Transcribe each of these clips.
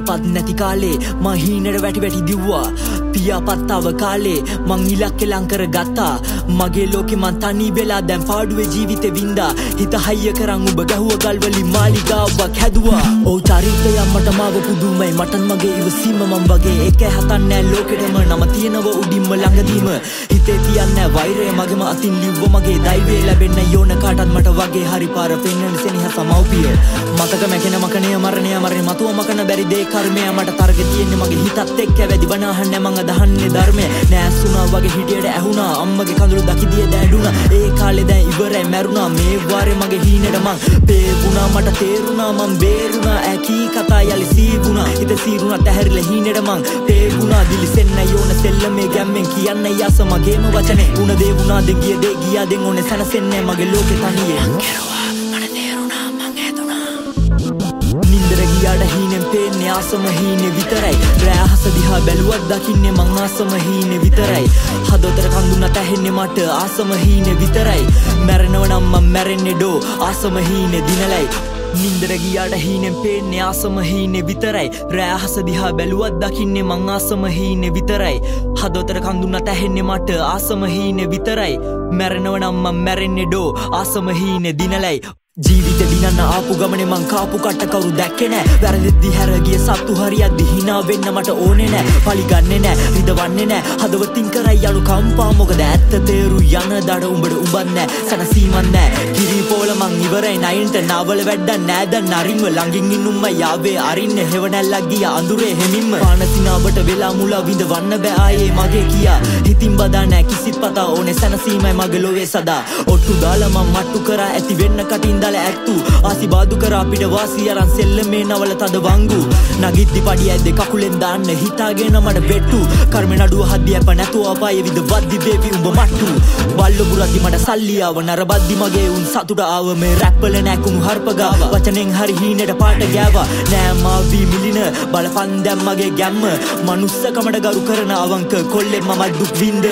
පියාපත් නැති කාලේ මං හීනෙට වැටි වැටි දිව්වා පියාපත් තව කාලේ මං ඉලක්ක ලං කර ගත්තා මගේ ලෝකෙ මං තනි වෙලා දැන් පාඩුවේ ජීවිතේ වින්දා හිත හයිය කරන් ඔබ ගැහුව ගල්වලින් මාලිගාවක් හැදුවා ඔව් චරිතය මට මාව පුදුමයි මටත් මගේ ඉවසීම මං වගේ ඒක හතන්නේ ලෝකෙටම නම තියෙනව උඩින්ම ළඟදීම හිතේ තියන්නේ වෛරය මගේම අතින් ලිව්ව මගේ දෛවය ලැබෙන්න යෝන කාටත් මට වගේ හරි පාර පෙන්වන්න සෙනෙහස මව්පිය මතක මැකෙන මකණය මරණය මරණය මතුව මකන බැරි දේ කර්මය මට තරග තියෙන්නේ මගේ හිතත් එක්ක වැඩි බනහන්නේ මං අදහන්නේ ධර්මය නෑසුණා වගේ හිටියට ඇහුණා අම්මගේ කඳුළු දකිදිය දැඩුණා ඒ කාලේ දැන් ඉවරයි මැරුණා මේ වාරේ මගේ හීනෙට මං පේවුණා මට තේරුණා මං බේරුණා ඇකී කතා යලි සීවුණා හිත සීරුණා තැහැරිලා හීනෙට මං පේවුණා දිලිසෙන්න යෝන සෙල්ලමේ ගැම්මෙන් කියන්න යස මගේම වචනේ උණ දේ වුණා දෙ ගිය දේ ගියා දෙන් ඕනේ සනසෙන්නේ මගේ ලෝකේ තනියේ නින්දර ගියාට හීනෙන් පේන්නේ ආසම හීනේ විතරයි රෑහස දිහා බැලුවත් දකින්නේ මං ආසම හීනේ විතරයි හදවතට කඳුනට ඇහෙන්නේ මට ආසම හීනේ විතරයි මැරෙනව නම් මං මැරෙන්නේ ඩෝ ආසම හීනේ දිනලයි නින්දර ගියාට හීනෙන් පේන්නේ ආසම හීනේ විතරයි රෑහස දිහා බැලුවත් දකින්නේ මං ආසම හීනේ විතරයි හදවතට කඳුනට ඇහෙන්නේ මට ආසම හීනේ විතරයි මැරෙනව නම් මං මැරෙන්නේ ඩෝ ආසම හීනේ දිනලයි ජීවිත දිනන්න ආපු ගමනේ මං කාපු කට කවුරු දැක්කේ නෑ වැරදිද්දි හැර ගිය සත්තු හරියද්දි hina වෙන්න මට ඕනේ නෑ පලි ගන්නෙ නෑ රිදවන්නේ නෑ හදවතින් කරයි යනු කම්පා මොකද ඇත්ත තේරු යන දඩ උඹට උඹත් නෑ සනසීමක් නෑ කිරි පොල මං ඉවරයි නයින්ට නාවල වැඩක් නෑ දැන් නරින්ව ළඟින් ඉන්නුම්ම යාවේ අරින්න හෙවණැල්ලක් ගිය අඳුරේ හෙමින්ම පානසිනාවට වෙලා මුලා විඳවන්න බෑ ආයේ මගේ කියා හිතින් බදා නෑ කිසිත් පතා ඕනේ සනසීමයි මගේ ලෝවේ සදා ඔට්ටු දාලා මං මට්ටු කරා ඇති වෙන්න කටින් ඇත්තු ආසිබාදු කර අපිට වාසි අරන් සෙල්ලමේ නවල තද වංගු නගිද්දි පඩිය ඇද්ද කකුලෙන් දාන්න හිතාගෙන මට බෙට්ටු කර්ම නඩුව හද්දි අප නැතුව අපායේ විඳවද්දි දේවි උඹ මට්ටු බල්ලෝ පුරද්දි මට සල්ලි ආව නරබද්දි මගේ උන් සතුට ආව මේ රැප්වල නැකුණු හර්ප ගාව වචනෙන් හරි හීනෙට පාට ගෑවා නෑ මාවි මිලින බලපන් දැන් මගේ ගැම්ම මනුස්සකමට ගරු කරන අවංක කොල්ලෙන් මම දුක් විඳ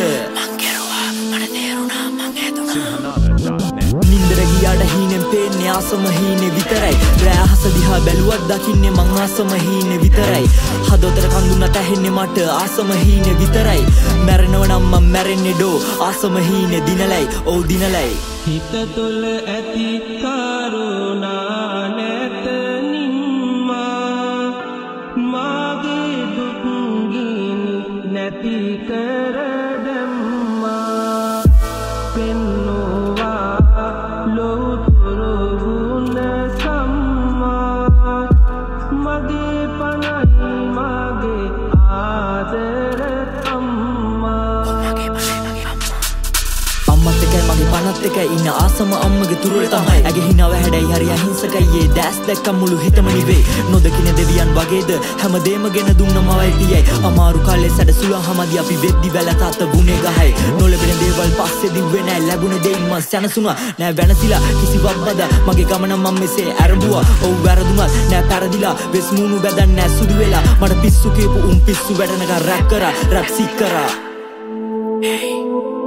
නින්දර ගියාට හීනෙන් පේන්නේ ආසම හීනේ විතරයි රෑහස දිහා බැලුවත් දකින්නේ මං ආසම හීනේ විතරයි හදවතට කඳුනට ඇහෙන්නේ මට ආසම හීනේ විතරයි මැරෙනව නම් මං මැරෙන්නේ ඩෝ ආසම හීනේ දිනලයි ඔව් දිනලයි හිත තුළ ඇති කරුණා නැත නිම්මා මාගේ දුක් ගිනි නැති කර දැම්මා පෙන්නවා ලෝතුරු ගුණ සම්මා මගේ පනයි මගේ ආදර අම්මා අම්මත් එකයි මගේ පනත් එකයි ඉන්න ආසම අම්මගේ තුරුල තමයි ඇගේ හිනාව හැඩයි හරි අහිංසකයි දැස් දැක්කම මුළු හිතම නිවේ නොදකින දෙවියන් වගේද හැමදේම ගෙන දුන්න මවයි පියයි අමාරු කාලේ සැඩ සුළා හැමදි අපි වෙද්දි වැල තාත්ත ගුණේ ගහයි නොලැබෙන දේවල් පස්සේ දිව්වේ නෑ ලැබුණ දෙයින් මං සැනසුණා නෑ වෙනසිලා කිසිවක් බද මගේ ගමන මම මෙසේ ඇරඹුවා ඔව් වැරදුනත් නෑ පෙරදිලා වෙස් මූණු බැදන් නෑ සුදු වෙලා මට පිස්සු කියපු උන් පිස්සු වැඩනක රැප් කරා රැප් සික් කරා